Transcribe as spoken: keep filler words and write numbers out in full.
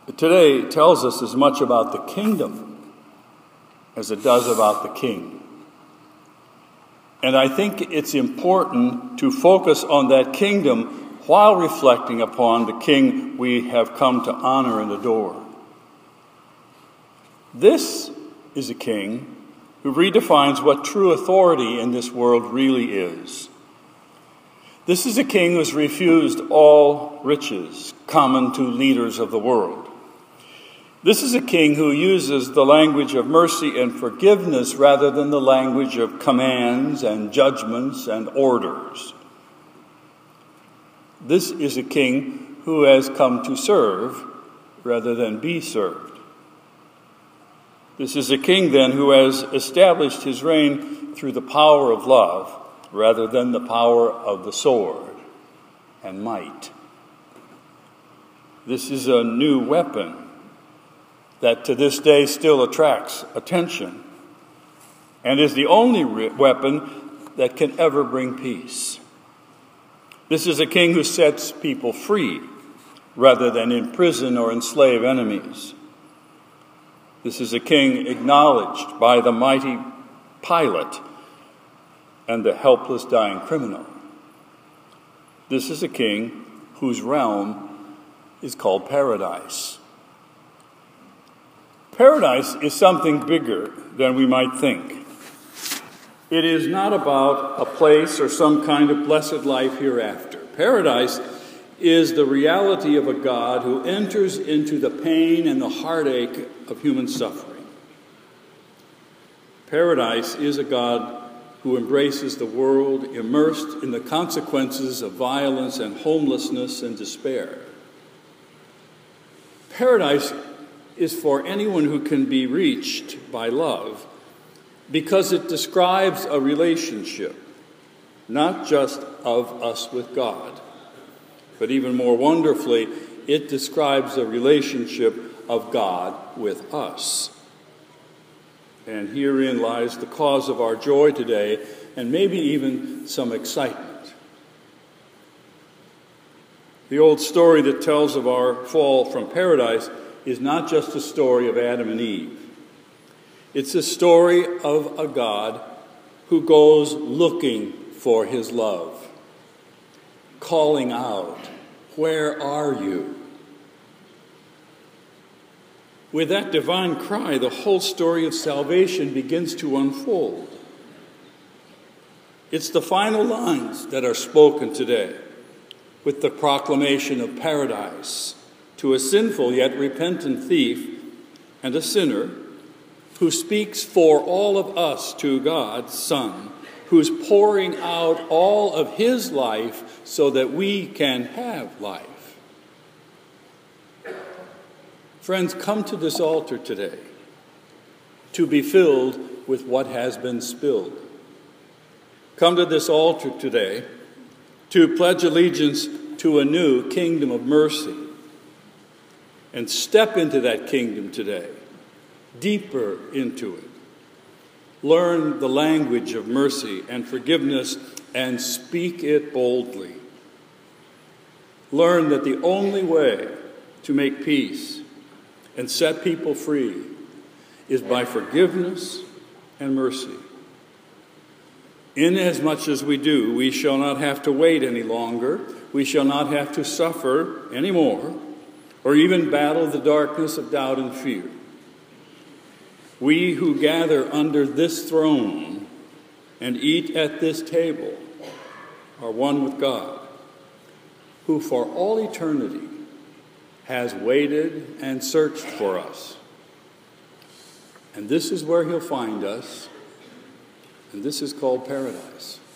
today tells us as much about the kingdom as it does about the king. And I think it's important to focus on that kingdom while reflecting upon the king we have come to honor and adore. This is a king who redefines what true authority in this world really is. This is a king who has refused all riches common to leaders of the world. This is a king who uses the language of mercy and forgiveness rather than the language of commands and judgments and orders. This is a king who has come to serve rather than be served. This is a king, then, who has established his reign through the power of love rather than the power of the sword and might. This is a new weapon that to this day still attracts attention and is the only re- weapon that can ever bring peace. This is a king who sets people free rather than imprison or enslave enemies. This is a king acknowledged by the mighty Pilate and the helpless dying criminal. This is a king whose realm is called paradise. Paradise is something bigger than we might think. It is not about a place or some kind of blessed life hereafter. Paradise is the reality of a God who enters into the pain and the heartache of human suffering. Paradise is a God who embraces the world immersed in the consequences of violence and homelessness and despair. Paradise is for anyone who can be reached by love because it describes a relationship, not just of us with God, but even more wonderfully, it describes a relationship of God with us. And herein lies the cause of our joy today, and maybe even some excitement. The old story that tells of our fall from paradise is not just a story of Adam and Eve. It's a story of a God who goes looking for his love, calling out, "Where are you?" With that divine cry, the whole story of salvation begins to unfold. It's the final lines that are spoken today with the proclamation of paradise to a sinful yet repentant thief and a sinner who speaks for all of us to God's Son, who's pouring out all of his life so that we can have life. Friends, come to this altar today to be filled with what has been spilled. Come to this altar today to pledge allegiance to a new kingdom of mercy. And step into that kingdom today, deeper into it. Learn the language of mercy and forgiveness and speak it boldly. Learn that the only way to make peace and set people free is by forgiveness and mercy. Inasmuch as we do, we shall not have to wait any longer. We shall not have to suffer anymore, or even battle the darkness of doubt and fear. We who gather under this throne and eat at this table are one with God, who for all eternity has waited and searched for us. And this is where he'll find us, and this is called paradise.